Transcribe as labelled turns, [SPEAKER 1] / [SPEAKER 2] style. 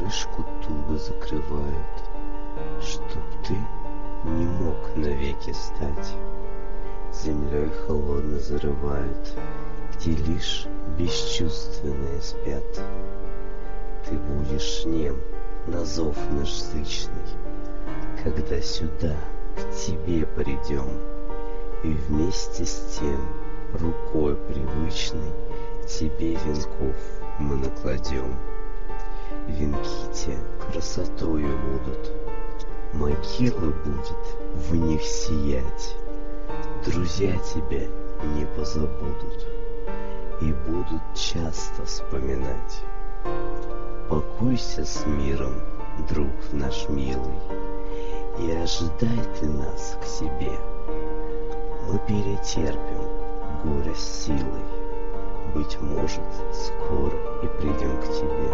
[SPEAKER 1] крышку туго закрывают, чтоб ты не мог навеки стать. Землей холодно зарывают, где лишь бесчувственные спят. Ты будешь нем на зов наш зычный, когда сюда к тебе придем, и вместе с тем рукой привычной тебе венков мы накладем. Венки те красотою будут, могила будет в них сиять. Друзья тебя не позабудут и будут часто вспоминать. Покойся с миром, друг наш милый, и ожидай ты нас к себе. Мы перетерпим горе с силой, быть может, скоро и придем к тебе.